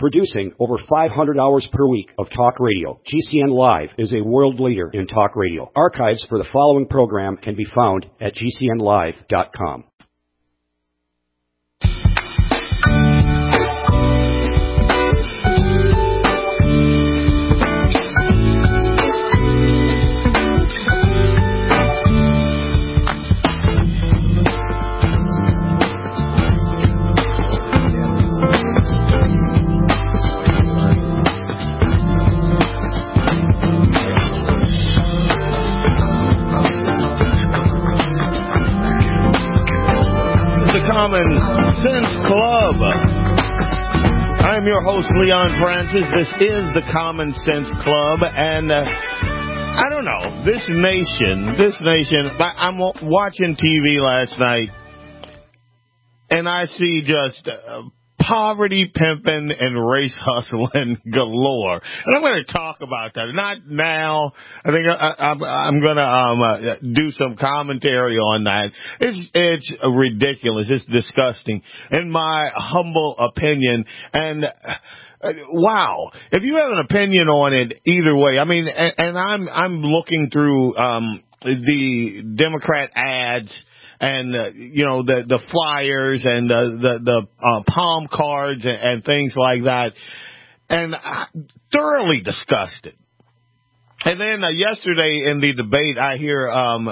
Producing over 500 hours per week of talk radio, GCN Live is a world leader in talk radio. Archives for the following program can be found at gcnlive.com. Common Sense Club. I'm your host, Leon Francis. This is the Common Sense Club, and I don't know, this nation, I'm watching TV last night, and I see just poverty pimping and race hustling galore. And I'm going to talk about that. Not now. I think I'm going to do some commentary on that. It's ridiculous. It's disgusting, in my humble opinion. And wow, if you have an opinion on it, either way. I mean, and I'm looking through the Democrat ads. And, the flyers and the palm cards and things like that. And thoroughly disgusted. And then yesterday in the debate, I hear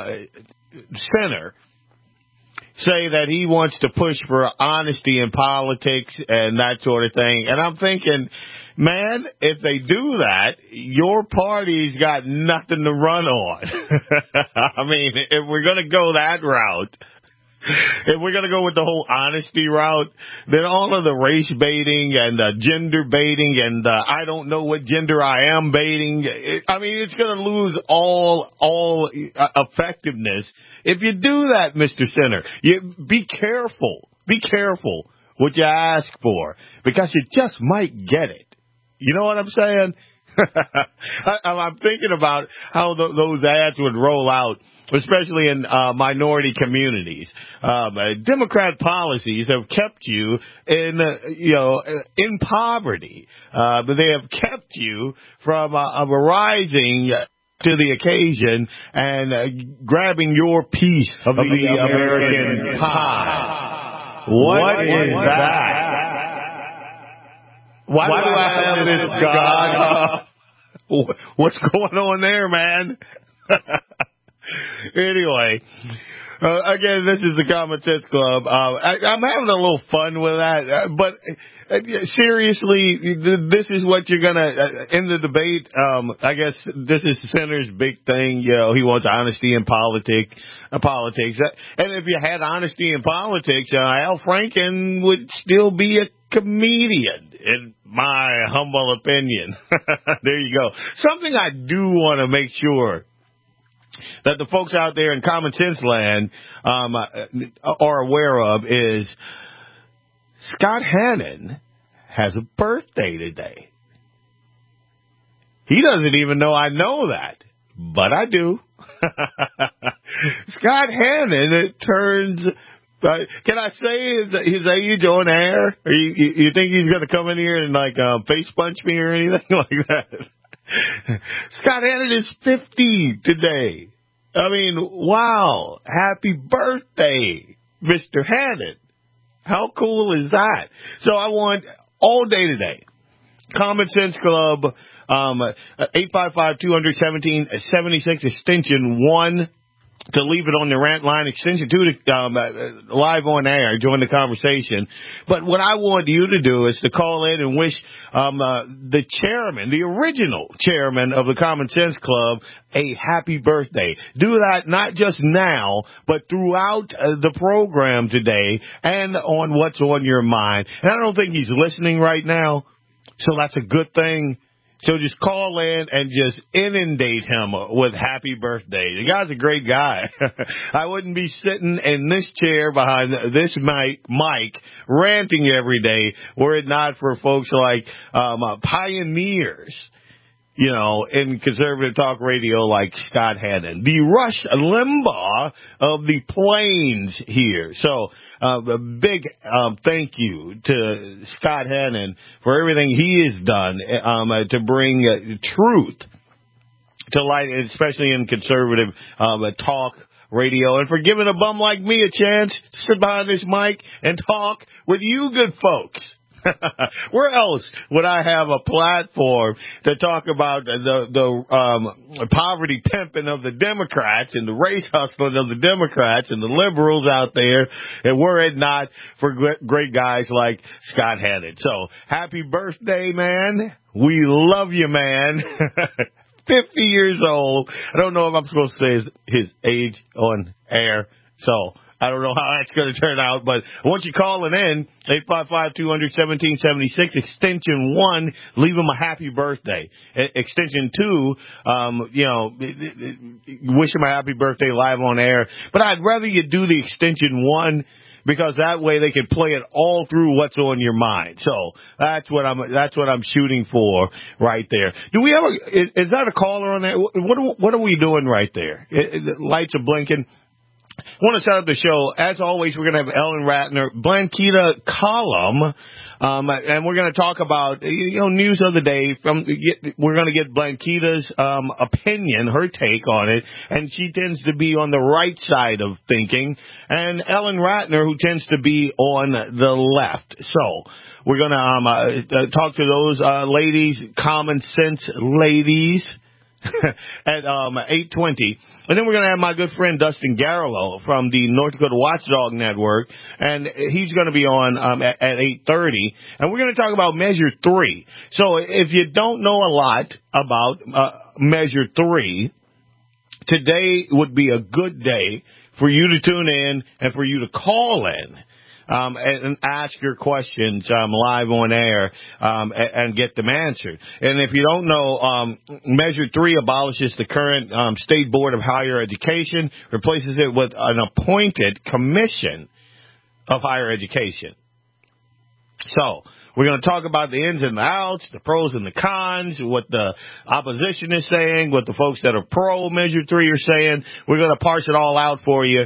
Center say that he wants to push for honesty in politics and that sort of thing. And I'm thinking, man, if they do that, your party's got nothing to run on. I mean, if we're going to go that route, if we're going to go with the whole honesty route, then all of the race baiting and the gender baiting and I don't know what gender I am baiting, it's going to lose all effectiveness. If you do that, Mr. Center, be careful. Be careful what you ask for, because you just might get it. You know what I'm saying? I'm thinking about how those ads would roll out, especially in minority communities. Democrat policies have kept you in poverty, but they have kept you from rising to the occasion and grabbing your piece of the American pie. What is that? Why do I have this God? What's going on there, man? Anyway, again, this is the Common Sense Club. I'm having a little fun with that, but seriously, this is what you're gonna in the debate. I guess this is Center's big thing. He wants honesty in politics. And if you had honesty in politics, Al Franken would still be a comedian, in my humble opinion. There you go. Something I do want to make sure that the folks out there in Common Sense Land are aware of is Scott Hannon has a birthday today. He doesn't even know I know that, but I do. Scott Hannon turns... can I say his age on air? Or you think he's going to come in here and face punch me or anything like that? Scott Hannon is 50 today. Wow. Happy birthday, Mr. Hannon. How cool is that? So I want all day today, Common Sense Club, 855-200-1776, extension 1. To leave it on the rant line, extension 2 to live on air, join the conversation. But what I want you to do is to call in and wish the chairman, the original chairman of the Common Sense Club, a happy birthday. Do that not just now, but throughout the program today and on what's on your mind. And I don't think he's listening right now, so that's a good thing. So just call in and just inundate him with happy birthday. The guy's a great guy. I wouldn't be sitting in this chair behind this mic ranting every day were it not for folks like pioneers. in conservative talk radio like Scott Hannon, the Rush Limbaugh of the plains here. So a big thank you to Scott Hannon for everything he has done to bring truth to light, especially in conservative talk radio, and for giving a bum like me a chance to sit behind this mic and talk with you good folks. Where else would I have a platform to talk about the poverty pimping of the Democrats and the race hustling of the Democrats and the liberals out there, and were it not for great guys like Scott Hannon. So, happy birthday, man. We love you, man. 50 years old. I don't know if I'm supposed to say his age on air, so I don't know how that's going to turn out, but I want you calling in, 855-200-1776, extension 1, leave him a happy birthday. Extension 2, wish him a happy birthday live on air. But I'd rather you do the extension 1, because that way they can play it all through what's on your mind. So that's what I'm shooting for right there. Do we have is that a caller on there? What are we doing right there? The lights are blinking. I want to set up the show. As always, we're going to have Ellen Ratner, Blanquita column, and we're going to talk about, news of the day. We're going to get Blanquita's opinion, her take on it, and she tends to be on the right side of thinking, and Ellen Ratner, who tends to be on the left. So we're going to talk to those ladies, common sense ladies, at 8:20. And then we're going to have my good friend Dustin Garlow from the North Dakota Watchdog Network, and he's going to be on at 8:30, and we're going to talk about Measure 3. So if you don't know a lot about Measure 3, today would be a good day for you to tune in and for you to call in. And ask your questions live on air and get them answered. And if you don't know, Measure 3 abolishes the current State Board of Higher Education, replaces it with an appointed Commission of Higher Education. So we're going to talk about the ins and the outs, the pros and the cons, what the opposition is saying, what the folks that are pro Measure 3 are saying. We're going to parse it all out for you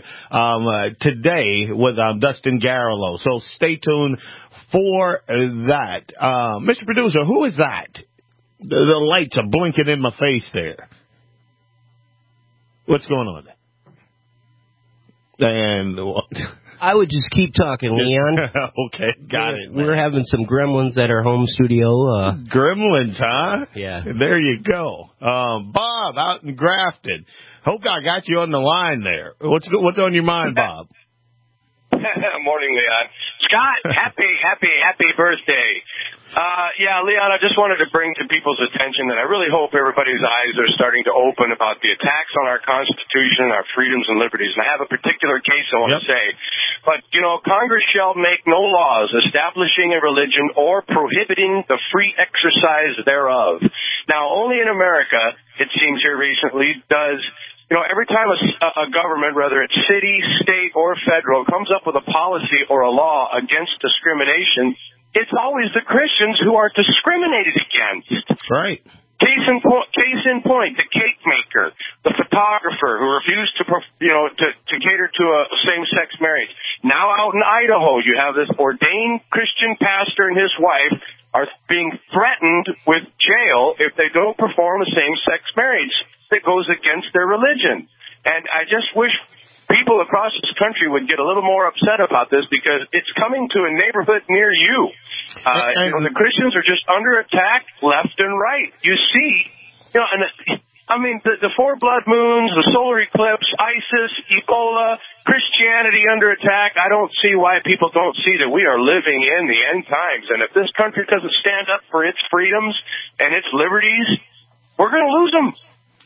today with Dustin Garlow. So stay tuned for that. Mr. Producer, who is that? The lights are blinking in my face there. What's going on there? And what? I would just keep talking, Leon. Okay, got it. Man. We're having some gremlins at our home studio. Gremlins, huh? Yeah. There you go. Bob, out in Grafton. Hope I got you on the line there. What's on your mind, Bob? Morning, Leon. Scott, happy birthday. Leon, I just wanted to bring to people's attention that I really hope everybody's eyes are starting to open about the attacks on our Constitution, our freedoms and liberties. And I have a particular case I want to say. But, Congress shall make no laws establishing a religion or prohibiting the free exercise thereof. Now, only in America, it seems here recently, does every time a government, whether it's city, state, or federal, comes up with a policy or a law against discrimination, it's always the Christians who are discriminated against. Right. Case in point, the cake maker, the photographer who refused to cater to a same-sex marriage. Now out in Idaho, you have this ordained Christian pastor and his wife are being threatened with jail if they don't perform a same-sex marriage that goes against their religion. And I just wish people across this country would get a little more upset about this, because it's coming to a neighborhood near you. The Christians are just under attack left and right. You see, the four blood moons, the solar eclipse, ISIS, Ebola, Christianity under attack. I don't see why people don't see that we are living in the end times. And if this country doesn't stand up for its freedoms and its liberties, we're going to lose them.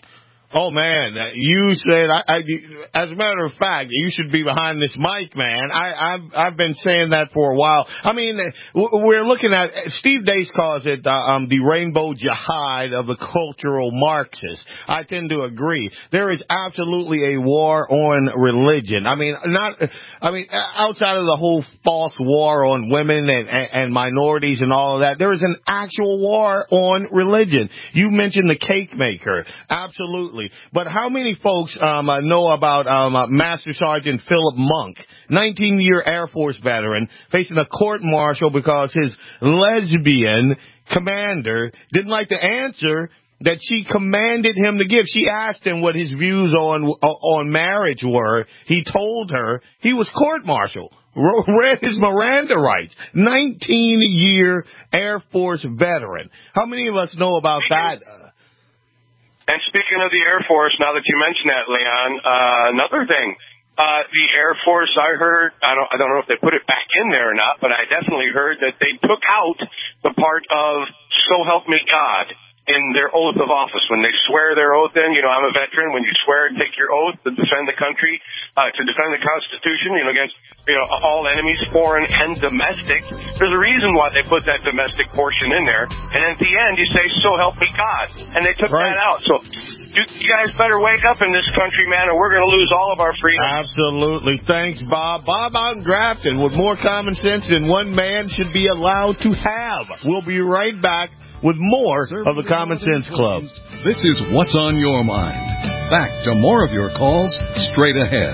Oh, man, you said, as a matter of fact, you should be behind this mic, man. I've been saying that for a while. I mean, we're looking at, Steve Deace calls it the rainbow jihad of the cultural Marxists. I tend to agree. There is absolutely a war on religion. I mean, outside of the whole false war on women and minorities and all of that, there is an actual war on religion. You mentioned the cake maker. Absolutely. But how many folks know about Master Sergeant Philip Monk, 19-year Air Force veteran, facing a court-martial because his lesbian commander didn't like the answer that she commanded him to give. She asked him what his views on marriage were. He told her he was court-martialed. Read his Miranda rights. 19-year Air Force veteran. How many of us know about that? And speaking of the Air Force, now that you mention that, Leon, another thing, the Air Force, I heard, I don't know if they put it back in there or not, but I definitely heard that they took out the part of "So help me God" in their oath of office. When they swear their oath in, I'm a veteran, when you swear and take your oath to defend the country, to defend the Constitution, against, all enemies, foreign and domestic, there's a reason why they put that domestic portion in there. And at the end, you say, "So help me God." And they took that out. So you guys better wake up in this country, man, or we're going to lose all of our freedom. Absolutely. Thanks, Bob. Bob out in Grafton with more common sense than one man should be allowed to have. We'll be right back with more of the Common Sense Club. This is What's on Your Mind. Back to more of your calls straight ahead.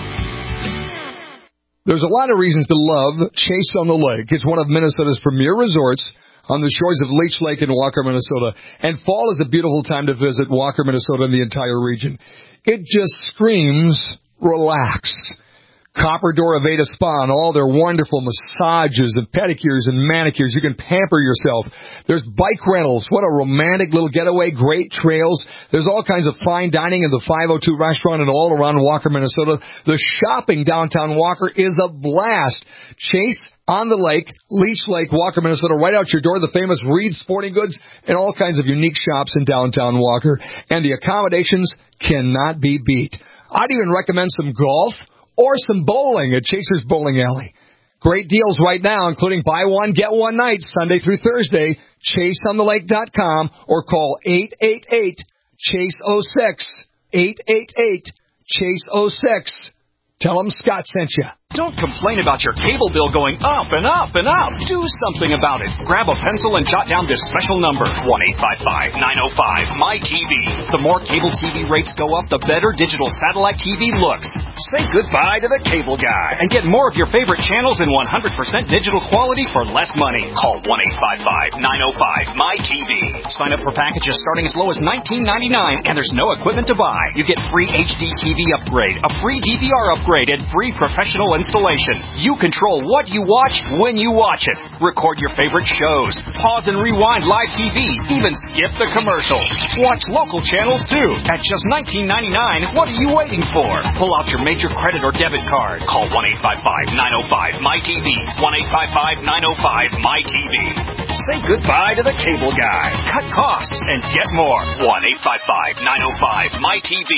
There's a lot of reasons to love Chase on the Lake. It's one of Minnesota's premier resorts on the shores of Leech Lake in Walker, Minnesota. And fall is a beautiful time to visit Walker, Minnesota, and the entire region. It just screams relax. Copper Door Aveda Spa and all their wonderful massages and pedicures and manicures. You can pamper yourself. There's bike rentals. What a romantic little getaway. Great trails. There's all kinds of fine dining in the 502 restaurant and all around Walker, Minnesota. The shopping downtown Walker is a blast. Chase on the Lake, Leech Lake, Walker, Minnesota, right out your door. The famous Reed Sporting Goods and all kinds of unique shops in downtown Walker. And the accommodations cannot be beat. I'd even recommend some golf or some bowling at Chaser's Bowling Alley. Great deals right now, including buy one, get one night, Sunday through Thursday. ChaseOnTheLake.com or call 888-CHASE-06. 888-CHASE-06. Tell them Scott sent you. Don't complain about your cable bill going up and up and up. Do something about it. Grab a pencil and jot down this special number, 1-855-905-MY-TV. The more cable TV rates go up, the better digital satellite TV looks. Say goodbye to the cable guy and get more of your favorite channels in 100% digital quality for less money. Call 1-855-905-MY-TV. Sign up for packages starting as low as $19.99, and there's no equipment to buy. You get free HD TV upgrade, a free DVR upgrade, and free professional installation. You control what you watch when you watch it. Record your favorite shows. Pause and rewind live TV. Even skip the commercials. Watch local channels too. At just $19.99, what are you waiting for? Pull out your major credit or debit card. Call 1-855-905-MY-TV. 1-855-905-MY-TV. Say goodbye to the cable guy. Cut costs and get more. 1-855-905-MY-TV.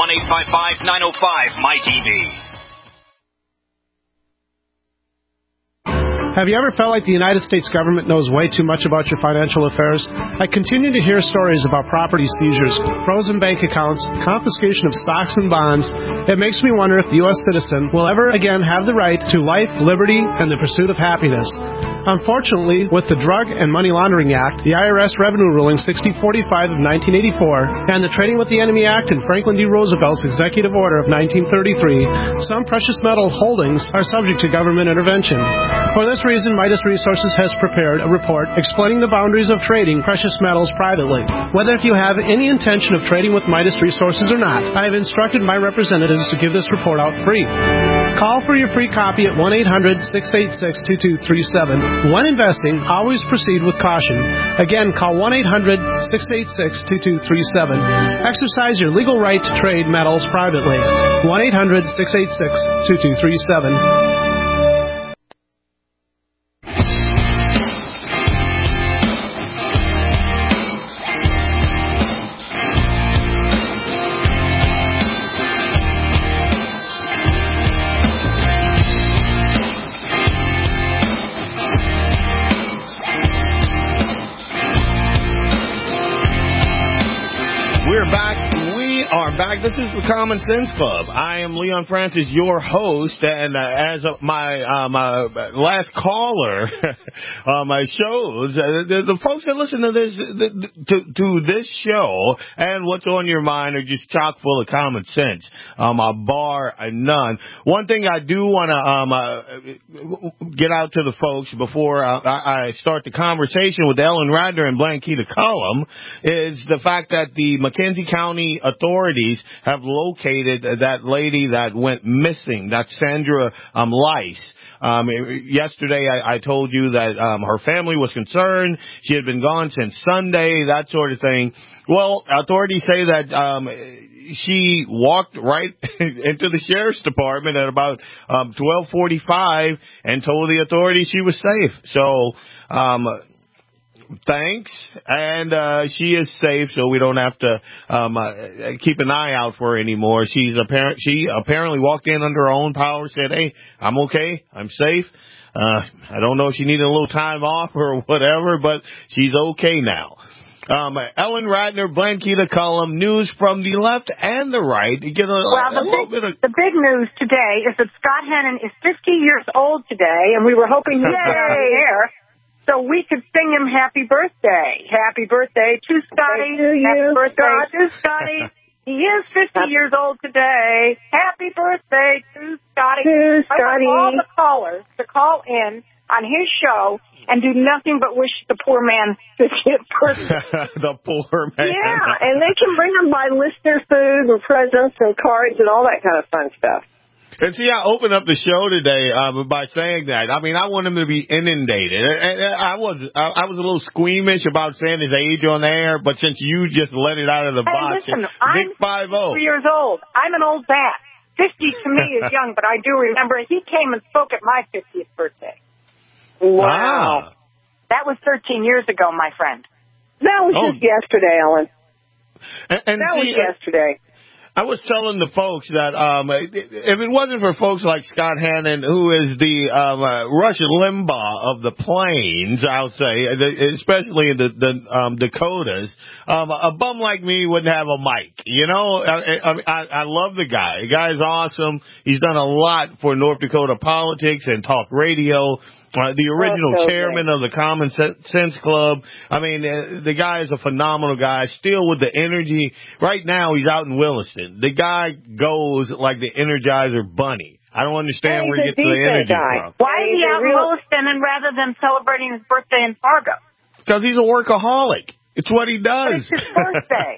1-855-905-MY-TV. Have you ever felt like the United States government knows way too much about your financial affairs? I continue to hear stories about property seizures, frozen bank accounts, confiscation of stocks and bonds. It makes me wonder if the U.S. citizen will ever again have the right to life, liberty, and the pursuit of happiness. Unfortunately, with the Drug and Money Laundering Act, the IRS Revenue Ruling 6045 of 1984, and the Trading with the Enemy Act and Franklin D. Roosevelt's Executive Order of 1933, some precious metal holdings are subject to government intervention. For this reason, Midas Resources has prepared a report explaining the boundaries of trading precious metals privately. Whether if you have any intention of trading with Midas Resources or not, I have instructed my representatives to give this report out free. Call for your free copy at 1-800-686-2237. When investing, always proceed with caution. Again, call 1-800-686-2237. Exercise your legal right to trade metals privately. 1-800-686-2237. are back. This is the Common Sense Club. I am Leon Francis, your host, and as my last caller shows, the folks that listen to this to this show and what's on your mind are just chock full of common sense. Bar none. One thing I do want to get out to the folks before I start the conversation with Ellen Radner and Blanquita Cullum is the fact that the McKenzie County authorities have located that lady that went missing, that Sandra Lice. Yesterday I told you that her family was concerned. She had been gone since Sunday, that sort of thing. Well, authorities say that she walked right into the sheriff's department at about 12:45 and told the authorities she was safe. So thanks, and she is safe, so we don't have to keep an eye out for her anymore. She apparently walked in under her own power, said, "Hey, I'm okay, I'm safe." I don't know if she needed a little time off or whatever, but she's okay now. Ellen Radner, Blanquita Cullum, news from the left and the right. You get the big news today is that Scott Hennon is 50 years old today, and we were hoping he'd be on the air so we could sing him happy birthday. Happy birthday to Scotty. Happy birthday to Scotty. He is 50 years old today. Happy birthday to Scotty. I want all the callers to call in on his show and do nothing but wish the poor man 50th birthday. The poor man. Yeah, and they can bring him by listener food and presents and cards and all that kind of fun stuff. And see, I opened up the show today by saying that. I mean, I want him to be inundated. And I was a little squeamish about saying his age on the air, but since you just let it out of the box, listen, Nick 50. I'm 3 years old. I'm an old bat. 50 to me is young, but I do remember he came and spoke at my 50th birthday. Wow. That was 13 years ago, my friend. That was just yesterday, Ellen. And that was yesterday. I was telling the folks that if it wasn't for folks like Scott Hannon, who is the Rush Limbaugh of the plains, I would say, especially in the Dakotas, a bum like me wouldn't have a mic. You know, I love the guy. The guy's awesome. He's done a lot for North Dakota politics and talk radio. The original chairman of the Common Sense Club. I mean, the guy is a phenomenal guy, still with the energy. Right now, he's out in Williston. The guy goes like the Energizer Bunny. I don't understand where he gets the energy from. Why is he out in Williston and rather than celebrating his birthday in Fargo? Because he's a workaholic. It's what he does. But it's his birthday.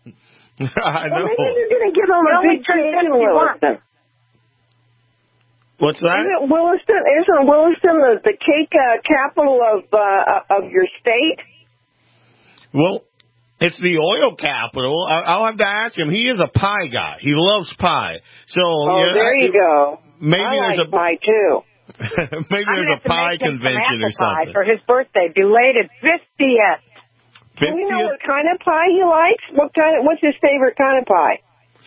I know. Well, maybe you're going to give him a big cake in Williston. What's that? Isn't Williston the cake capital of your state? Well, it's the oil capital. I'll have to ask him. He is a pie guy. He loves pie. So there you go. Maybe I there's like pie too. Maybe there's a pie convention or something. For his birthday, belated 50th. Do you know what kind of pie he likes? What's his favorite kind of pie?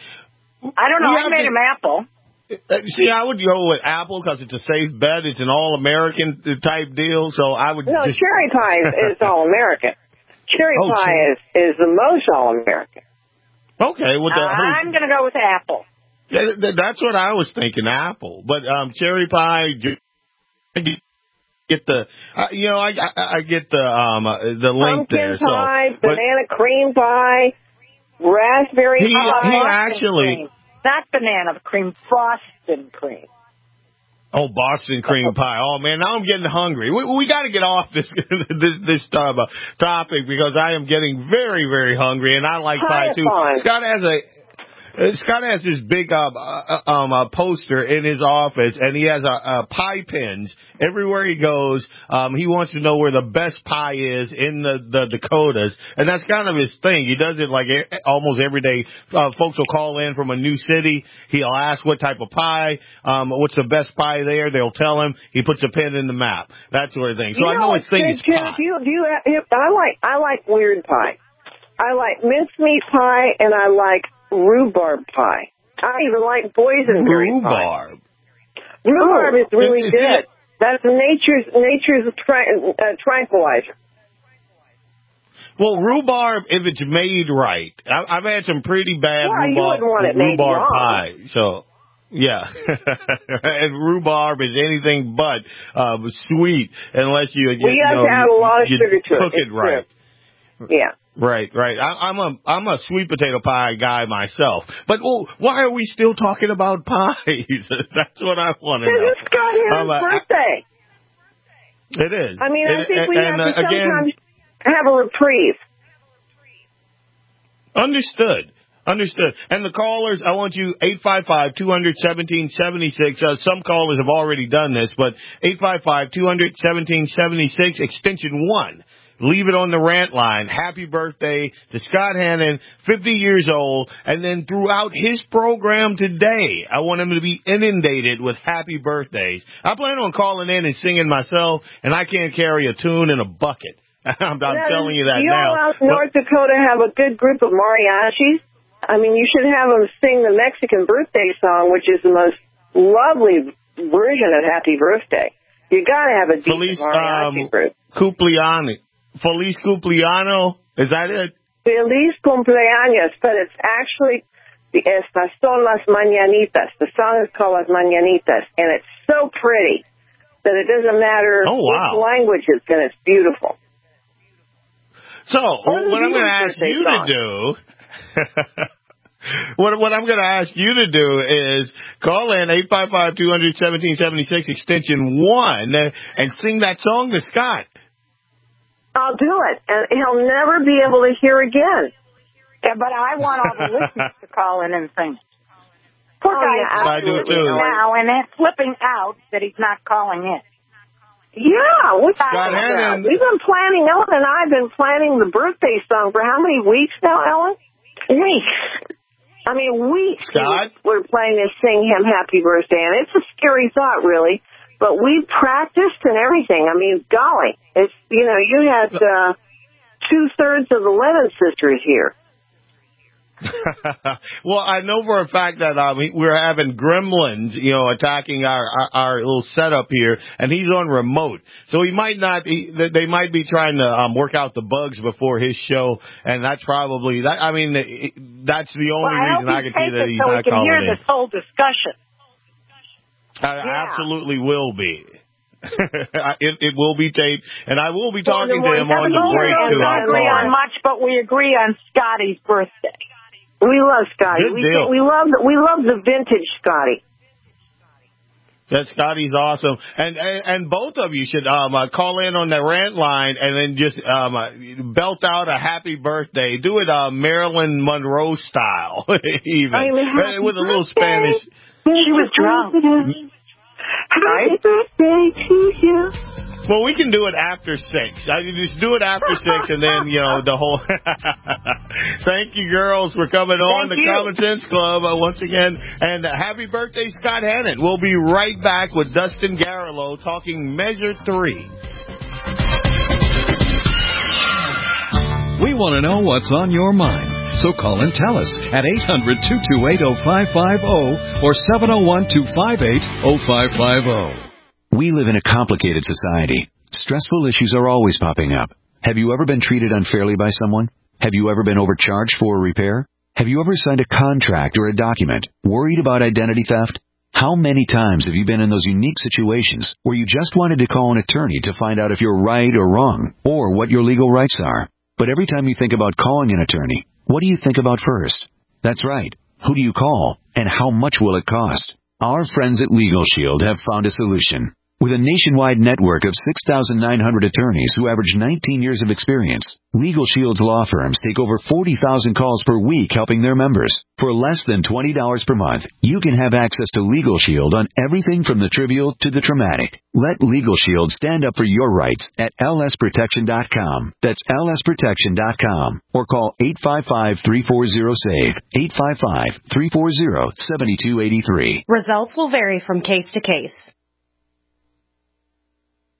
I don't know. I made him apple. See, I would go with apple because it's a safe bet. It's an all-American type deal, so I would cherry pie is all-American. Cherry pie is the most all-American. Okay. I'm going to go with apple. That's what I was thinking, apple. But cherry pie, get the, I get the link there. Pumpkin pie, so, banana cream pie, raspberry pie. He actually... Not banana cream, Boston cream. Oh, Boston cream pie. Oh, man, now I'm getting hungry. We got to get off this topic because I am getting very, very hungry, and I like pie, too. Scott has this big poster in his office, and he has pie pins everywhere he goes. He wants to know where the best pie is in the Dakotas, and that's kind of his thing. He does it like almost every day. Folks will call in from a new city. He'll ask what type of pie, what's the best pie there. They'll tell him. He puts a pin in the map, that sort of thing. So I know his thing is pie. I like weird pie. I like mincemeat pie, and I like rhubarb pie. I even like boysenberry pie. Rhubarb is really good. That's nature's tranquilizer. Well, rhubarb, if it's made right. I've had some pretty bad you wouldn't want it made rhubarb wrong. pie. So, yeah. And rhubarb is anything but sweet unless you have to add a lot of sugar to it. Cook it right. Yeah. Right. I'm a sweet potato pie guy myself. But why are we still talking about pies? That's what I want to know. Because it's Scott Hannon's birthday. It is. I mean, I think we have to sometimes have a reprieve. Understood. And the callers, I want you, 855-200-1776. Some callers have already done this, but 855-200-1776, extension 1. Leave it on the rant line. Happy birthday to Scott Hannon, 50 years old. And then throughout his program today, I want him to be inundated with happy birthdays. I plan on calling in and singing myself, and I can't carry a tune in a bucket. I'm telling you that now. You all out in North Dakota have a good group of mariachis. I mean, you should have them sing the Mexican birthday song, which is the most lovely version of Happy Birthday. You got to have a decent mariachi group. Feliz Cumpleaños, is that it? Feliz Cumpleaños, but it's actually, estas son las mañanitas. The song is called Las Mañanitas, and it's so pretty that it doesn't matter which language it's in, it's beautiful. So, what I'm going to ask you to do, what I'm going to ask you to do is call in 855-200-1776, extension 1, and sing that song to Scott. I'll do it, and he'll never be able to hear again. Yeah, but I want all the listeners to call in and sing. Poor guy, I do too. Now, and it's flipping out that he's not calling in. Yeah, Scott Hannon. We've been planning, Ellen and I have been planning the birthday song for how many weeks now, Ellen? Weeks. I mean, weeks. Scott? We're planning to sing him happy birthday, and it's a scary thought, really. But we practiced and everything. I mean, golly, it's, you had 2/3 of the Lennon sisters here. Well, I know for a fact that we're having gremlins, attacking our little setup here, and he's on remote, so he might not. They might be trying to work out the bugs before his show, and that's probably that. I mean, that's the only reason I can see that he's not calling in. So we can hear this whole discussion. Absolutely will be. It will be taped, and I will be talking to him on the break too. We don't agree on much, but we agree on Scotty's birthday. We love Scotty. Good deal. We love the vintage Scotty. That Scotty's awesome, and both of you should call in on the rant line and then just belt out a happy birthday. Do it Marilyn Monroe style, even with a little Spanish. She was drunk. Happy birthday to you. Well, we can do it after 6. Just do it after 6, and then, the whole... Thank you, girls, for coming on the Common Sense Club once again. And happy birthday, Scott Hannon. We'll be right back with Dustin Garlow talking Measure 3. We want to know what's on your mind. So call and tell us at 800-228-0550 or 701-258-0550. We live in a complicated society. Stressful issues are always popping up. Have you ever been treated unfairly by someone? Have you ever been overcharged for a repair? Have you ever signed a contract or a document worried about identity theft? How many times have you been in those unique situations where you just wanted to call an attorney to find out if you're right or wrong or what your legal rights are? But every time you think about calling an attorney, what do you think about first? That's right. Who do you call, and how much will it cost? Our friends at Legal Shield have found a solution. With a nationwide network of 6,900 attorneys who average 19 years of experience, Legal Shield's law firms take over 40,000 calls per week helping their members. For less than $20 per month, you can have access to Legal Shield on everything from the trivial to the traumatic. Let Legal Shield stand up for your rights at lsprotection.com. That's lsprotection.com. Or call 855-340-SAVE, 855-340-7283. Results will vary from case to case.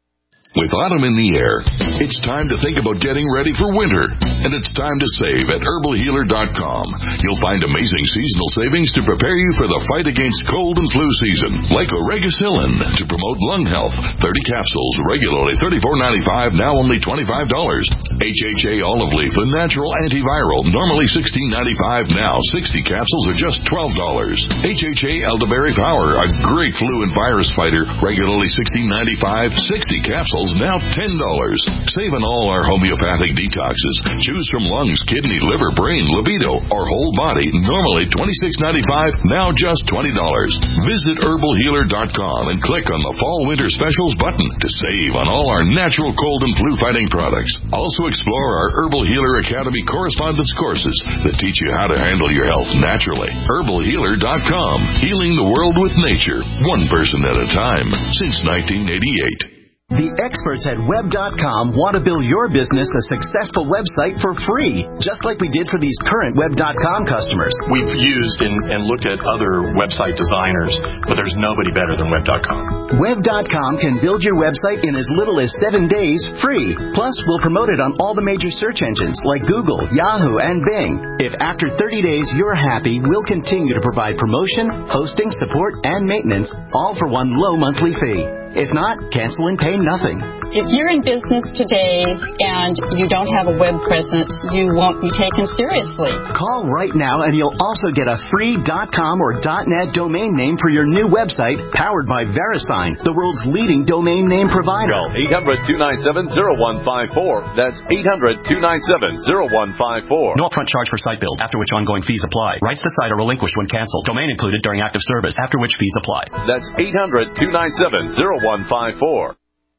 With autumn in the air, it's time to think about getting ready for winter. And it's time to save at herbalhealer.com. You'll find amazing seasonal savings to prepare you for the fight against cold and flu season. Like Oregacillin to promote lung health. 30 capsules, regularly $34.95, now only $25. HHA olive leaf, the natural antiviral, normally $16.95, now 60 capsules are just $12. HHA elderberry power, a great flu and virus fighter, regularly $16.95, 60 capsules now $10. Save on all our homeopathic detoxes. Choose from lungs, kidney, liver, brain, libido, or whole body. Normally $26.95, now just $20. Visit herbalhealer.com and click on the Fall Winter Specials button to save on all our natural cold and flu fighting products. Also explore our Herbal Healer Academy correspondence courses that teach you how to handle your health naturally. herbalhealer.com. Healing the world with nature, one person at a time, since 1988. The experts at Web.com want to build your business a successful website for free, just like we did for these current Web.com customers. We've used and looked at other website designers, but there's nobody better than Web.com. Web.com can build your website in as little as 7 days free. Plus, we'll promote it on all the major search engines like Google, Yahoo, and Bing. If after 30 days you're happy, we'll continue to provide promotion, hosting, support, and maintenance, all for one low monthly fee. If not, cancel and pay nothing. If you're in business today and you don't have a web presence, you won't be taken seriously. Call right now and you'll also get a free .com or .net domain name for your new website powered by VeriSign, the world's leading domain name provider. Call 800-297-0154. That's 800-297-0154. No upfront charge for site build, after which ongoing fees apply. Rights to site are relinquished when canceled. Domain included during active service, after which fees apply. That's 800-297-0154.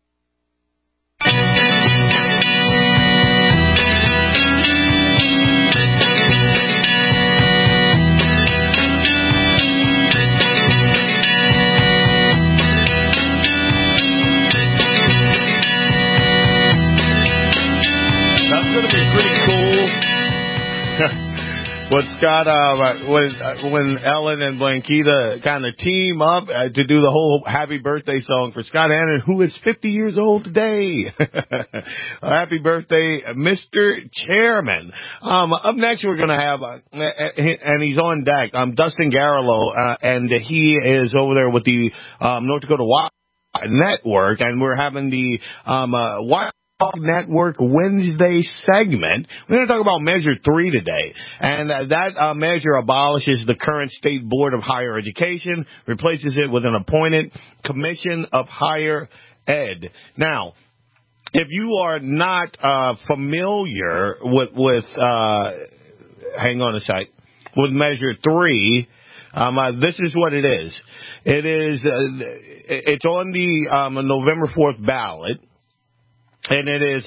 What Scott, when Ellen and Blanquita kind of team up to do the whole happy birthday song for Scott Hannon, who is 50 years old today. Happy birthday, Mr. Chairman. Up next we're going to have, and he's on deck, Dustin Garlow, and he is over there with the North Dakota Network, and we're having the Network Wednesday segment. We're going to talk about Measure 3 today. And that measure abolishes the current State Board of Higher Education, replaces it with an appointed Commission of Higher Ed. Now, if you are not familiar with hang on a sec, with Measure 3, this is what it is. It is, it's on the November 4th ballot. And it is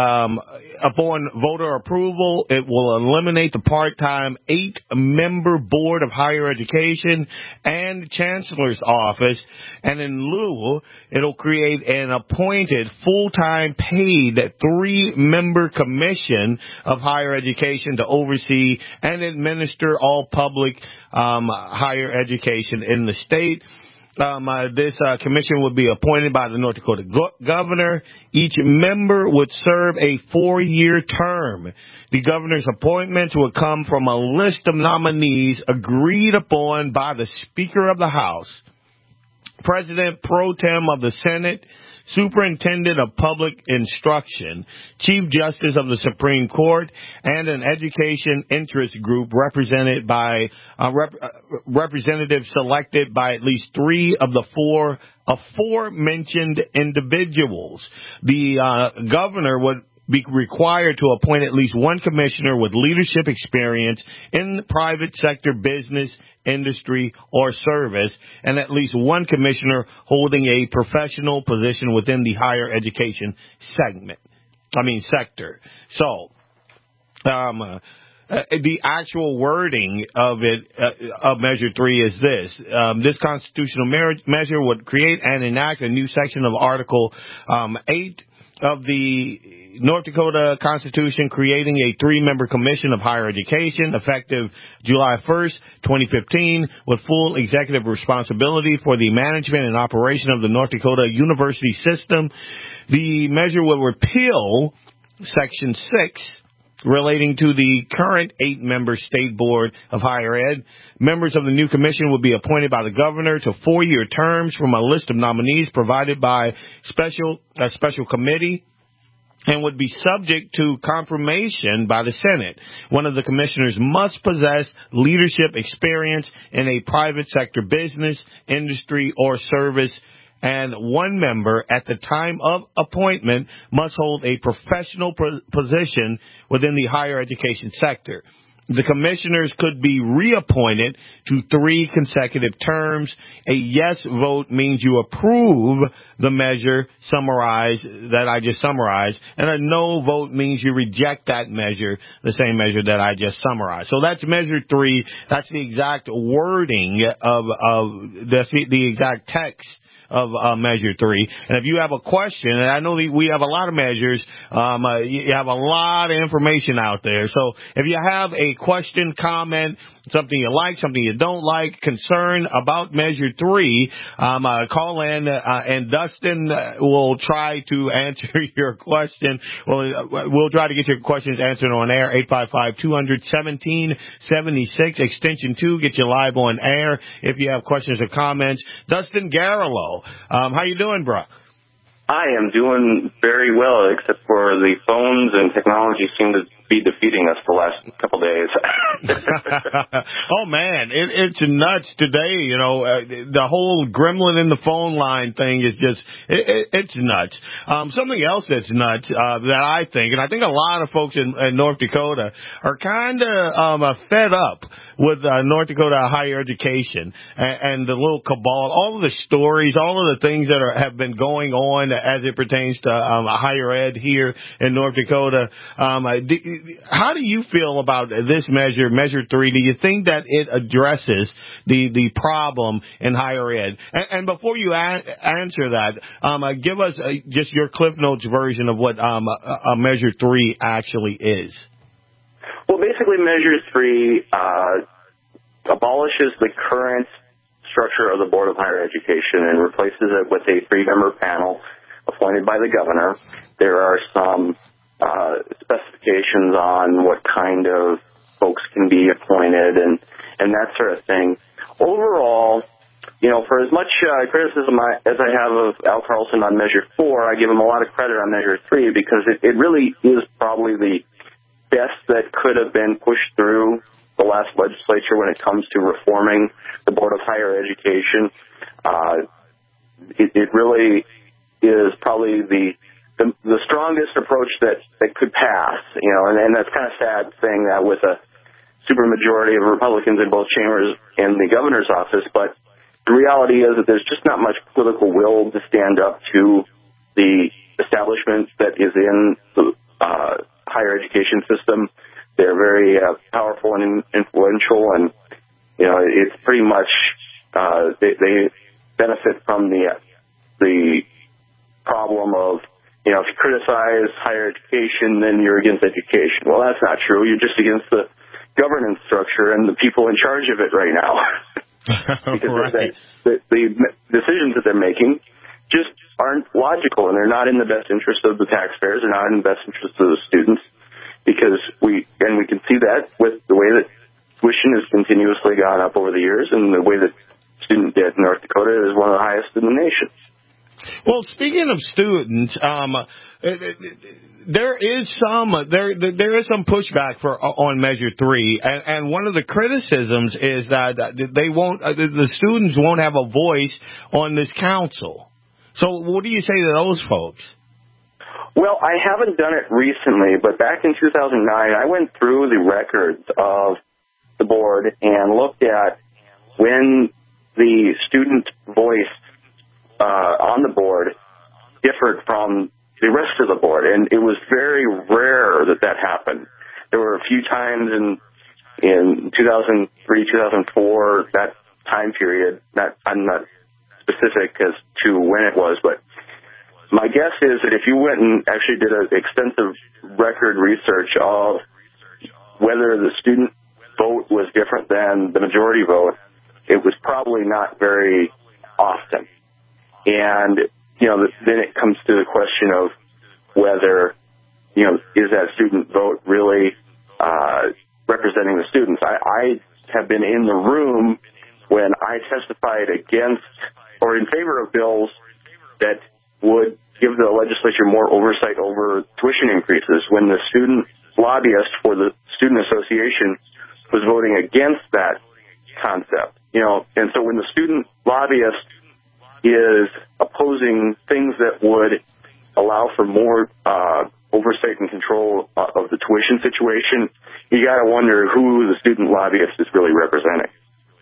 upon voter approval, it will eliminate the part-time 8-member Board of Higher Education and Chancellor's Office. And in lieu, it'll create an appointed, full-time, paid 3-member Commission of Higher Education to oversee and administer all public higher education in the state. This commission would be appointed by the North Dakota governor. Each member would serve a 4-year term. The governor's appointments would come from a list of nominees agreed upon by the Speaker of the House, President Pro Tem of the Senate, Superintendent of Public Instruction, Chief Justice of the Supreme Court, and an education interest group represented by representatives selected by at least 3 of the 4 aforementioned individuals. The governor would be required to appoint at least one commissioner with leadership experience in the private sector, business, industry, or service, and at least one commissioner holding a professional position within the higher education sector. So, the actual wording of it, of Measure 3 is this. This constitutional measure would create and enact a new section of Article 8 of the North Dakota Constitution, creating a 3-member Commission of Higher Education effective July 1st, 2015, with full executive responsibility for the management and operation of the North Dakota university system. The measure will repeal Section 6 relating to the current 8-member State Board of Higher Ed. Members of the new commission will be appointed by the governor to 4-year terms from a list of nominees provided by a special committee, and would be subject to confirmation by the Senate. One of the commissioners must possess leadership experience in a private sector business, industry, or service, and one member at the time of appointment must hold a professional position within the higher education sector. The commissioners could be reappointed to 3 consecutive terms. A yes vote means you approve the measure that I just summarized, and a no vote means you reject that measure, the same measure that I just summarized. So that's measure 3. That's the exact wording of the exact text of measure 3. And if you have a question, and I know we have a lot of measures, you have a lot of information out there. So if you have a question, comment, something you like, something you don't like, concern about measure 3, call in, and Dustin will try to answer your question. We'll try to get your questions answered on air. 855-200-1776, extension 2, get you live on air if you have questions or comments. Dustin Garlow, how you doing, bro? I am doing very well, except for the phones and technology seem to be defeating us the last couple days. Oh, man, it's nuts today. You know, the whole gremlin in the phone line thing is just, it's nuts. Something else that's nuts that I think, and I think a lot of folks in North Dakota are kind of fed up with North Dakota higher education and the little cabal, all of the stories, all of the things that have been going on as it pertains to higher ed here in North Dakota. How do you feel about this measure, measure 3? Do you think that it addresses the problem in higher ed? And before you answer that, give us just your Cliff Notes version of what measure 3 actually is. Well, basically, Measure 3 abolishes the current structure of the Board of Higher Education and replaces it with a 3-member panel appointed by the governor. There are some specifications on what kind of folks can be appointed and that sort of thing. Overall, you know, for as much criticism as I have of Al Carlson on Measure 4, I give him a lot of credit on Measure 3 because it really is probably the best that could have been pushed through the last legislature when it comes to reforming the Board of Higher Education. It really is probably the strongest approach that could pass, you know, and that's kind of sad saying that with a supermajority of Republicans in both chambers in the governor's office, but the reality is that there's just not much political will to stand up to the establishment that is in the higher education system. They're very powerful and influential, and you know it's pretty much they benefit from the problem of, you know, if you criticize higher education, then you're against education. Well, that's not true. You're just against the governance structure and the people in charge of it right now. Because right. the decisions that they're making just aren't logical, and they're not in the best interest of the taxpayers. They're not in the best interest of the students, because we can see that with the way that tuition has continuously gone up over the years, and the way that student debt in North Dakota is one of the highest in the nation. Well, speaking of students, there is some pushback on Measure 3, and one of the criticisms is that the students won't have a voice on this council. So, what do you say to those folks? Well, I haven't done it recently, but back in 2009, I went through the records of the board and looked at when the student voice on the board differed from the rest of the board, and it was very rare that happened. There were a few times in 2003, 2004, that time period. I'm not specific as to when it was, but my guess is that if you went and actually did an extensive record research of whether the student vote was different than the majority vote, it was probably not very often. And then it comes to the question of whether, is that student vote really representing the students? I have been in the room when I testified against or in favor of bills that would give the legislature more oversight over tuition increases when the student lobbyist for the student association was voting against that concept. And so when the student lobbyist is opposing things that would allow for more oversight and control of the tuition situation, you got to wonder who the student lobbyist is really representing.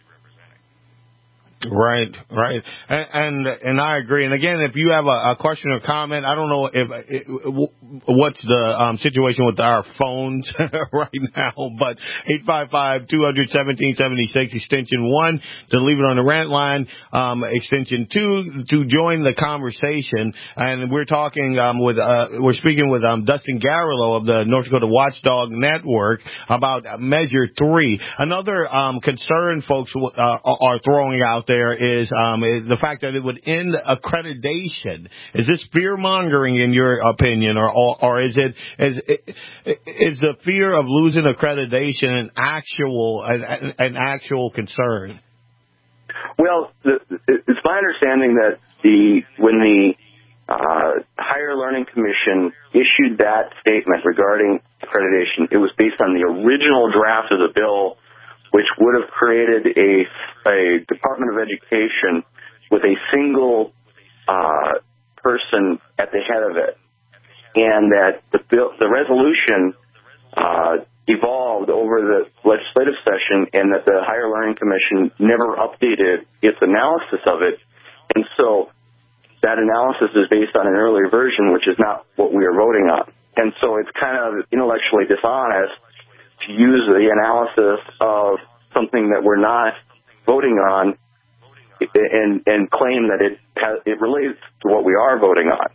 Right. And I agree. And again, if you have a question or comment, I don't know what's the situation with our phones right now, but 855-200-1776, extension 1 to leave it on the rant line, extension 2 to join the conversation. And we're talking we're speaking with Dustin Garrilow of the North Dakota Watchdog Network about Measure 3. Another concern folks are throwing out there is the fact that it would end accreditation. Is this fear mongering in your opinion, or is the fear of losing accreditation an actual concern? Well, it's my understanding that when the Higher Learning Commission issued that statement regarding accreditation, it was based on the original draft of the bill, which would have created a Department of Education with a single person at the head of it, and that the resolution evolved over the legislative session, and that the Higher Learning Commission never updated its analysis of it, and so that analysis is based on an earlier version, which is not what we are voting on, and so it's kind of intellectually dishonest to use the analysis of something that we're not voting on and claim that it relates to what we are voting on.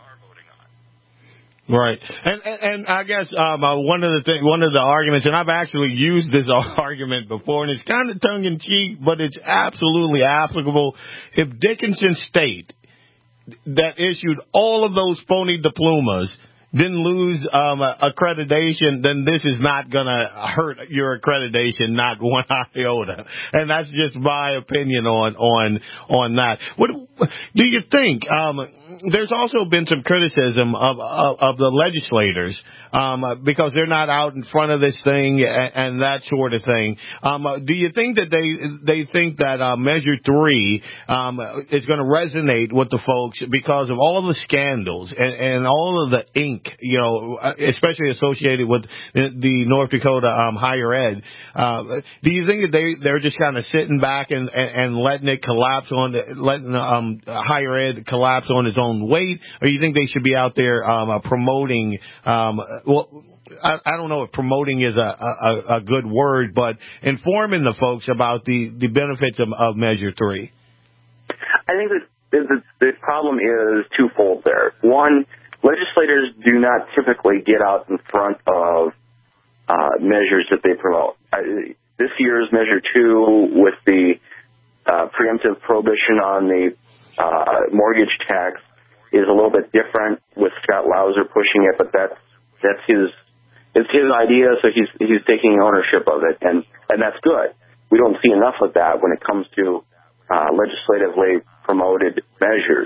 Right, and I guess one of the arguments, and I've actually used this argument before, and it's kind of tongue in cheek, but it's absolutely applicable. If Dickinson State, that issued all of those phony diplomas, didn't lose accreditation, then this is not going to hurt your accreditation, not one iota. And that's just my opinion on that. What do you think? There's also been some criticism of the legislators because they're not out in front of this thing and that sort of thing. Do you think that they think that Measure 3 is going to resonate with the folks because of all of the scandals and all of the ink, especially associated with the North Dakota higher ed? Do you think that they're just kind of sitting back and letting it collapse letting higher ed collapse on its own weight, or you think they should be out there promoting? Well, I don't know if promoting is a good word, but informing the folks about the benefits of Measure 3. I think that the problem is twofold there. One, legislators do not typically get out in front of measures that they promote. This year's Measure 2 with the preemptive prohibition on the mortgage tax is a little bit different with Scott Lauser pushing it, but that's his idea, so he's taking ownership of it, and that's good. We don't see enough of that when it comes to legislatively promoted measures.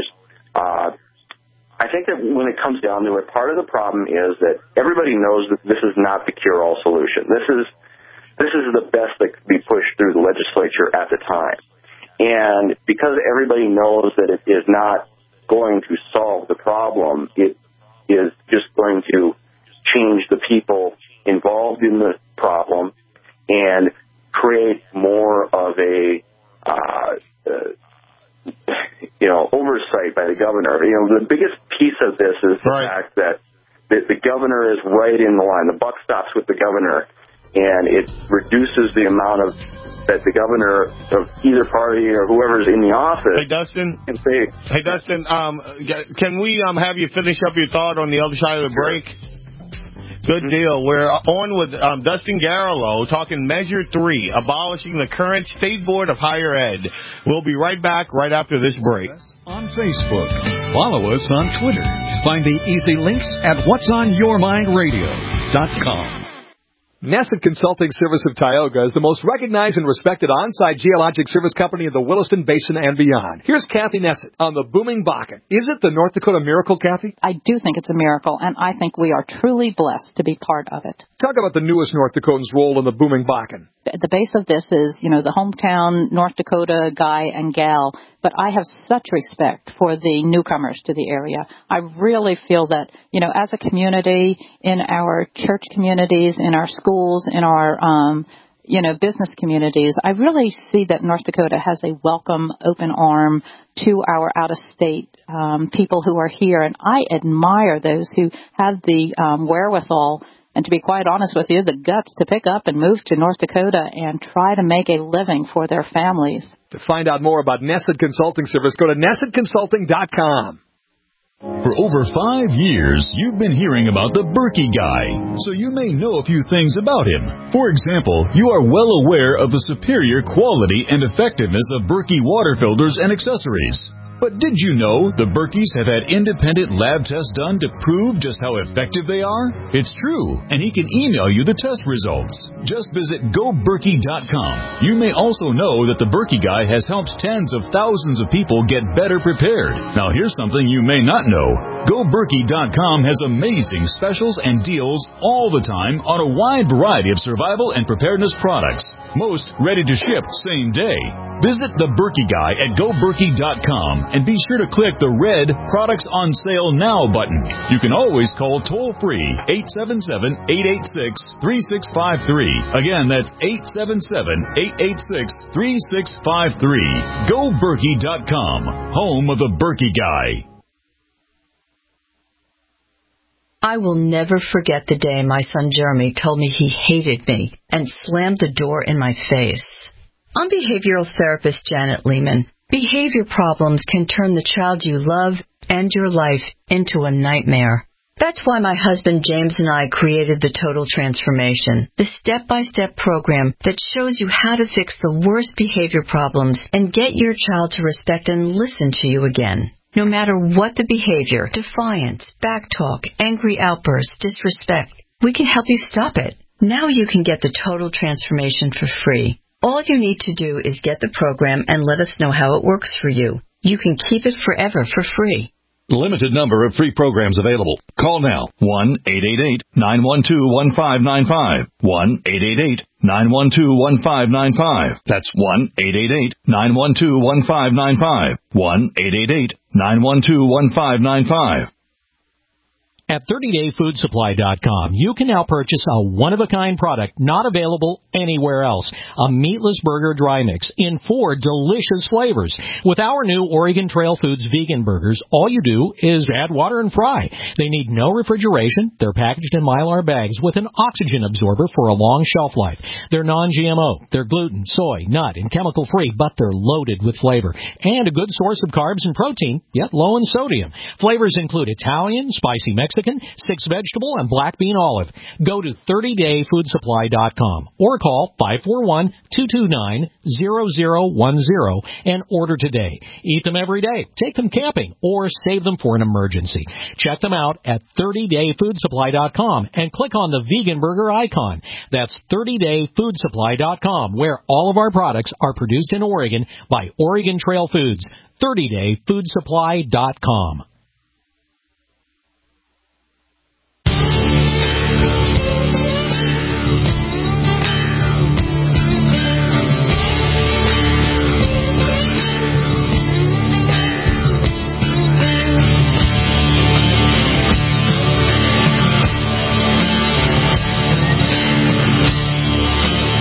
I think that when it comes down to it, part of the problem is that everybody knows that this is not the cure-all solution. This is the best that could be pushed through the legislature at the time. And because everybody knows that it is not going to solve the problem, it is just going to change the people involved in the problem and create more of a oversight by the governor. The biggest piece of this is the fact that the governor is right in the line. The buck stops with the governor, and it reduces the amount that the governor of either party or whoever's in the office. Hey, Dustin. Can say. Hey, Dustin. Can we have you finish up your thought on the other side of the break? Good deal. We're on with Dustin Garlow talking Measure 3, abolishing the current State Board of Higher Ed. We'll be right back right after this break. On Facebook. Follow us on Twitter. Find the easy links at whatsonyourmindradio.com. Nesset Consulting Service of Tioga is the most recognized and respected on-site geologic service company in the Williston Basin and beyond. Here's Kathy Nesset on the booming Bakken. Is it the North Dakota miracle, Kathy? I do think it's a miracle, and I think we are truly blessed to be part of it. Talk about the newest North Dakotans' role in the booming Bakken. The base of this is, the hometown North Dakota guy and gal, but I have such respect for the newcomers to the area. I really feel that, as a community, in our church communities, in our schools, in our, business communities, I really see that North Dakota has a welcome, open arm to our out-of-state people who are here, and I admire those who have the wherewithal and, to be quite honest with you, the guts to pick up and move to North Dakota and try to make a living for their families. To find out more about Nesset Consulting Service, go to NessetConsulting.com. For over 5 years, you've been hearing about the Berkey Guy, so you may know a few things about him. For example, you are well aware of the superior quality and effectiveness of Berkey water filters and accessories. But did you know the Berkeys have had independent lab tests done to prove just how effective they are? It's true, and he can email you the test results. Just visit GoBerkey.com. You may also know that the Berkey Guy has helped tens of thousands of people get better prepared. Now here's something you may not know. GoBerkey.com has amazing specials and deals all the time on a wide variety of survival and preparedness products. Most ready to ship same day. Visit the Berkey Guy at GoBerkey.com and be sure to click the red Products on Sale Now button. You can always call toll-free 877-886-3653. Again, that's 877-886-3653. GoBerkey.com, home of the Berkey Guy. I will never forget the day my son Jeremy told me he hated me and slammed the door in my face. I'm behavioral therapist Janet Lehman. Behavior problems can turn the child you love and your life into a nightmare. That's why my husband James and I created the Total Transformation, the step-by-step program that shows you how to fix the worst behavior problems and get your child to respect and listen to you again. No matter what the behavior, defiance, backtalk, angry outbursts, disrespect, we can help you stop it. Now you can get the Total Transformation for free. All you need to do is get the program and let us know how it works for you. You can keep it forever for free. Limited number of free programs available. Call now. 1-888-912-1595. 1-888-912-1595. That's 1-888-912-1595. 1-888-912-1595. At 30dayfoodsupply.com, you can now purchase a one-of-a-kind product not available anywhere else. A meatless burger dry mix in 4 delicious flavors. With our new Oregon Trail Foods vegan burgers, all you do is add water and fry. They need no refrigeration. They're packaged in Mylar bags with an oxygen absorber for a long shelf life. They're non-GMO. They're gluten, soy, nut, and chemical-free, but they're loaded with flavor. And a good source of carbs and protein, yet low in sodium. Flavors include Italian, spicy Mexican, 6 vegetable, and black bean olive. Go to 30dayfoodsupply.com or call 541-229-0010 and order today. Eat them every day, take them camping, or save them for an emergency. Check them out at 30dayfoodsupply.com and click on the vegan burger icon. That's 30dayfoodsupply.com, where all of our products are produced in Oregon by Oregon Trail Foods. 30dayfoodsupply.com.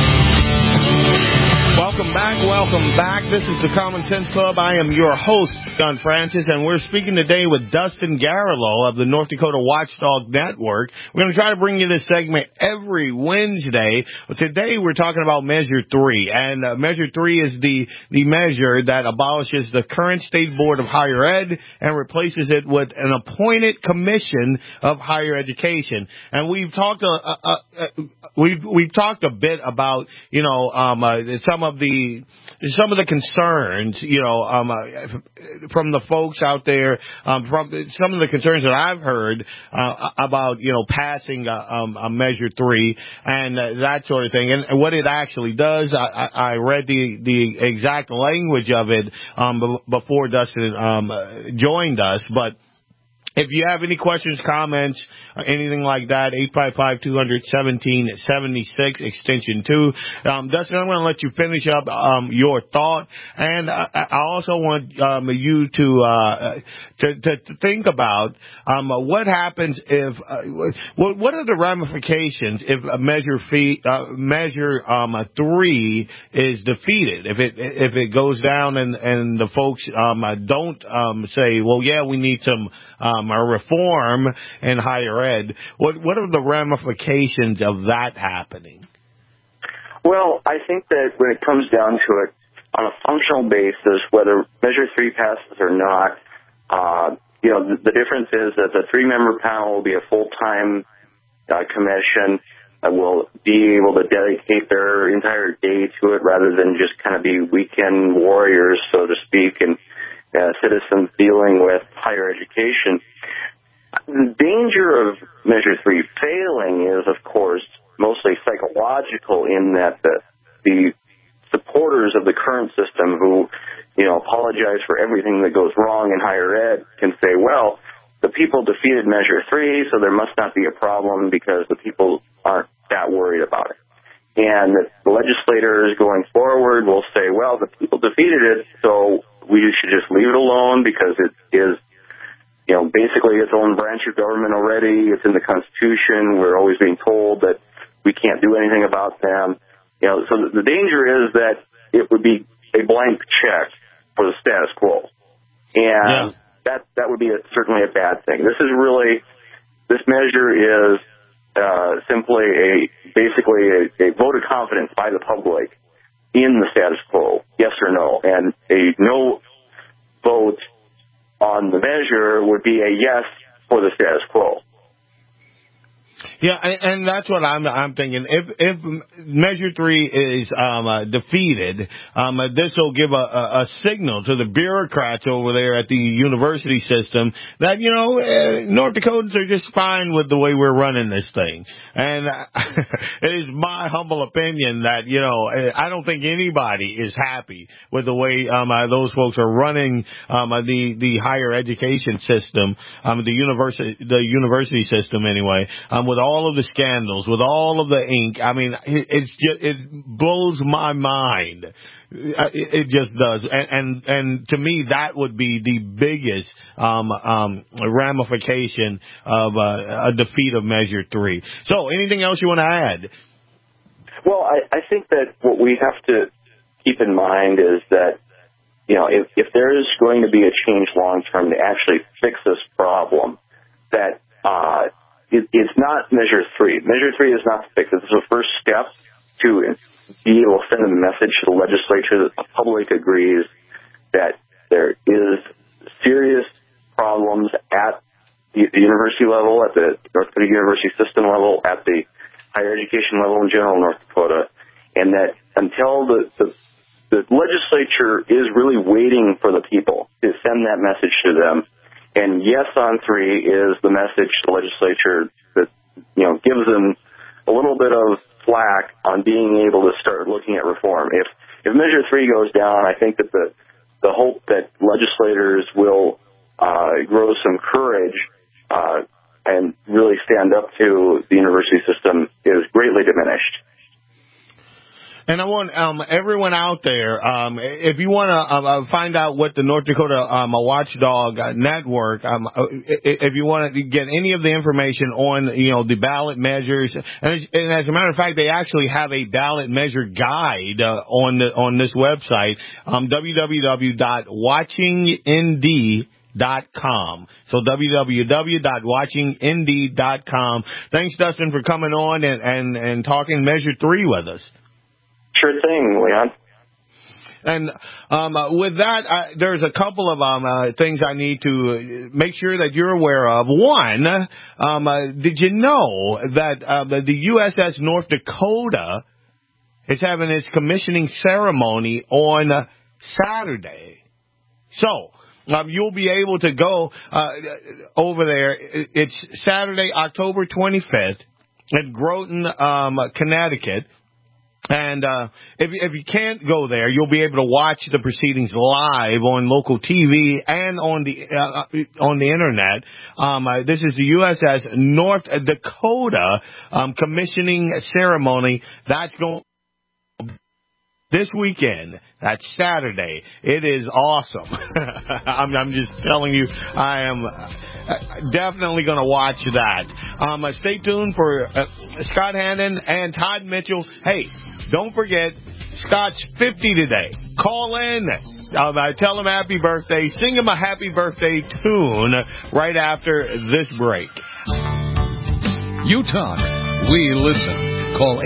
Welcome back. This is the Common Sense Club. I am your host, Leon Francis, and we're speaking today with Dustin Garlow of the North Dakota Watchdog Network. We're going to try to bring you this segment every Wednesday. But today we're talking about Measure 3, and Measure 3 is the measure that abolishes the current State Board of Higher Ed and replaces it with an appointed commission of higher education. And we've talked we've talked a bit about some of the concerns from the folks out there, from some of the concerns that I've heard about passing a Measure 3 and that sort of thing, and what it actually does. I read the exact language of it before Dustin joined us, but if you have any questions, comments, anything like that, 855-200-1776, extension 2. Dustin, I'm going to let you finish up your thought, and I also want you to think about what happens if what are the ramifications if Measure 3 is defeated, if it goes down and the folks don't say, well, yeah, we need some a reform in higher ed. What are the ramifications of that happening? Well, I think that when it comes down to it, on a functional basis, whether Measure 3 passes or not, the difference is that the 3-member panel will be a full-time commission that will be able to dedicate their entire day to it rather than just kind of be weekend warriors, so to speak, and citizens dealing with higher education. The danger of Measure 3 failing is, of course, mostly psychological, in that the supporters of the current system who, apologize for everything that goes wrong in higher ed can say, well, the people defeated Measure 3, so there must not be a problem because the people aren't that worried about it. And the legislators going forward will say, well, the people defeated it, so we should just leave it alone because it is, basically its own branch of government already. It's in the Constitution. We're always being told that we can't do anything about them. So the danger is that it would be a blank check for the status quo. And that would be certainly a bad thing. This measure is simply basically a vote of confidence by the public in the status quo, yes or no. And a no vote on the measure would be a yes for the status quo. Yeah, and that's what I'm thinking. If Measure 3 is defeated, this will give a signal to the bureaucrats over there at the university system that, North Dakotans are just fine with the way we're running this thing. And it is my humble opinion that, I don't think anybody is happy with the way those folks are running the higher education system, the university system anyway, with all of the scandals, with all of the ink. I mean, it blows my mind. It just does. And to me, that would be the biggest ramification of a defeat of Measure 3. So anything else you want to add? Well, I think that what we have to keep in mind is that, if there is going to be a change long term to actually fix this problem, that it's not Measure 3. Measure 3 is not the fix. It's the first step to be able to send a message to the legislature that the public agrees that there is serious problems at the university level, at the North Dakota University system level, at the higher education level in general in North Dakota, and that until the legislature is really waiting for the people to send that message to them. And yes on 3 is the message to the legislature that, gives them a little bit of slack on being able to start looking at reform. If Measure 3 goes down, I think that the hope that legislators will grow some courage and really stand up to the university system is greatly diminished. And I want everyone out there, if you want to find out what the North Dakota Watchdog Network, if you want to get any of the information on, the ballot measures, and as a matter of fact, they actually have a ballot measure guide on this website, www.watchingnd.com. So www.watchingnd.com. Thanks, Dustin, for coming on and talking Measure 3 with us. Sure thing, Leon. And with that, there's a couple of things I need to make sure that you're aware of. One, did you know that the USS North Dakota is having its commissioning ceremony on Saturday? So you'll be able to go over there. It's Saturday, October 25th at Groton, Connecticut. And if you can't go there, you'll be able to watch the proceedings live on local TV and on the internet. This is the USS North Dakota commissioning ceremony. That's going this weekend. That's Saturday. It is awesome. I'm just telling you, I am definitely going to watch that. Stay tuned for Scott Hannon and Todd Mitchell. Hey, don't forget, Scott's 50 today. Call in. Tell him happy birthday. Sing him a happy birthday tune right after this break. You talk. We listen. Call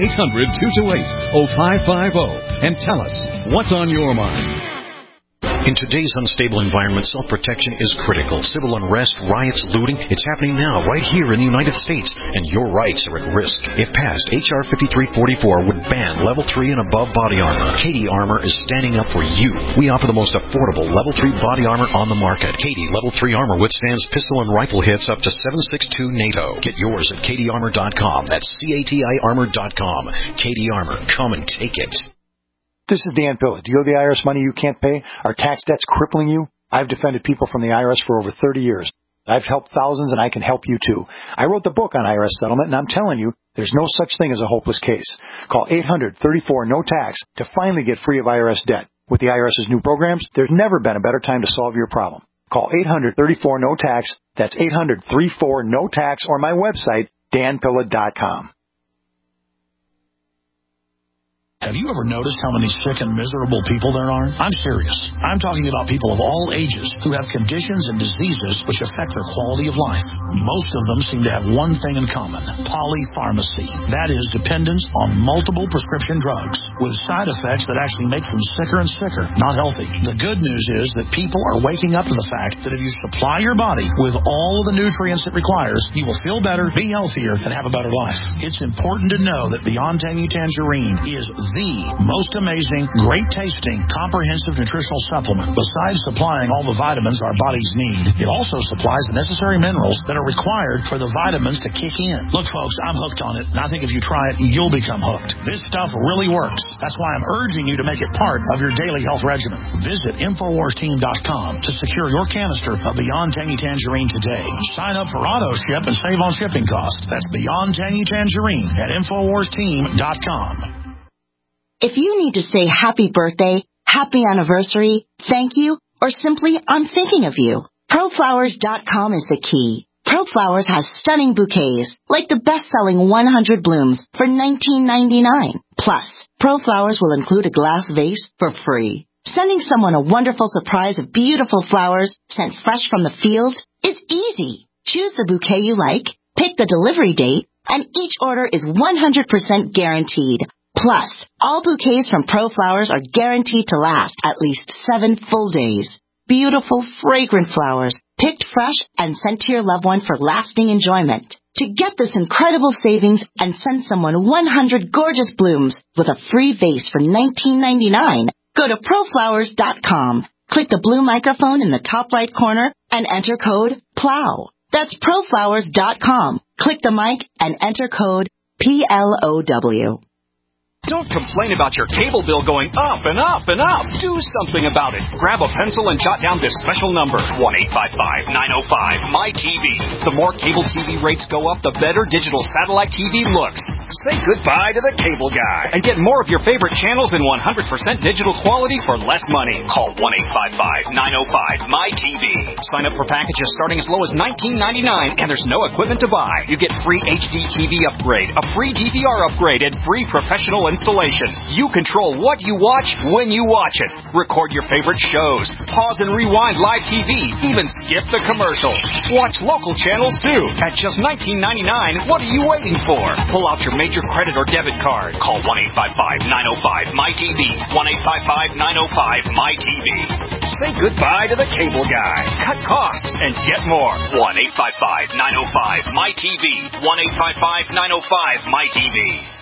800-228-0550 and tell us what's on your mind. In today's unstable environment, self-protection is critical. Civil unrest, riots, looting, it's happening now right here in the United States, and your rights are at risk. If passed, H.R. 5344 would ban Level 3 and above body armor. Cady Armor is standing up for you. We offer the most affordable Level 3 body armor on the market. Cady Level 3 armor withstands pistol and rifle hits up to 7.62 NATO. Get yours at CadyArmor.com. That's CATI Armor.com. Cady Armor. Come and take it. This is Dan Pilla. Do you owe the IRS money you can't pay? Are tax debts crippling you? I've defended people from the IRS for over 30 years. I've helped thousands, and I can help you too. I wrote the book on IRS settlement, and I'm telling you, there's no such thing as a hopeless case. Call 800-34-NO-TAX to finally get free of IRS debt. With the IRS's new programs, there's never been a better time to solve your problem. Call 800-34-NO-TAX. That's 800-34-NO-TAX, or my website, danpilla.com. Have you ever noticed how many sick and miserable people there are? I'm serious. I'm talking about people of all ages who have conditions and diseases which affect their quality of life. Most of them seem to have one thing in common: polypharmacy. That is, dependence on multiple prescription drugs with side effects that actually make them sicker and sicker, not healthy. The good news is that people are waking up to the fact that if you supply your body with all of the nutrients it requires, you will feel better, be healthier, and have a better life. It's important to know that Beyond Tangy Tangerine is the most amazing, great-tasting, comprehensive nutritional supplement. Besides supplying all the vitamins our bodies need, it also supplies the necessary minerals that are required for the vitamins to kick in. Look, folks, I'm hooked on it, and I think if you try it, you'll become hooked. This stuff really works. That's why I'm urging you to make it part of your daily health regimen. Visit InfoWarsTeam.com to secure your canister of Beyond Tangy Tangerine today. Sign up for auto ship and save on shipping costs. That's Beyond Tangy Tangerine at InfoWarsTeam.com. If you need to say happy birthday, happy anniversary, thank you, or simply I'm thinking of you, ProFlowers.com is the key. ProFlowers has stunning bouquets, like the best-selling 100 blooms for $19.99. Plus, ProFlowers will include a glass vase for free. Sending someone a wonderful surprise of beautiful flowers sent fresh from the field is easy. Choose the bouquet you like, pick the delivery date, and each order is 100% guaranteed. Plus, all bouquets from ProFlowers are guaranteed to last at least 7 full days. Beautiful, fragrant flowers, picked fresh and sent to your loved one for lasting enjoyment. To get this incredible savings and send someone 100 gorgeous blooms with a free vase for $19.99, go to ProFlowers.com. Click the blue microphone in the top right corner and enter code PLOW. That's ProFlowers.com. Click the mic and enter code PLOW. Don't complain about your cable bill going up and up and up. Do something about it. Grab a pencil and jot down this special number, 1-855-905-MyTV. The more cable TV rates go up, the better digital satellite TV looks. Say goodbye to the cable guy and get more of your favorite channels in 100% digital quality for less money. Call 1-855-905-MyTV. Sign up for packages starting as low as $19.99, and there's no equipment to buy. You get free HD TV upgrade, a free DVR upgrade, and free professional installation. You control what you watch when you watch it. Record your favorite shows, pause and rewind live TV, even skip the commercials. Watch local channels too. At just $19.99, what are you waiting for? Pull out your major credit or debit card. Call 1-855-905-MyTV. 1-855-905-MyTV. Say goodbye to the cable guy. Cut costs and get more. 1-855-905-MyTV. 1-855-905-MyTV.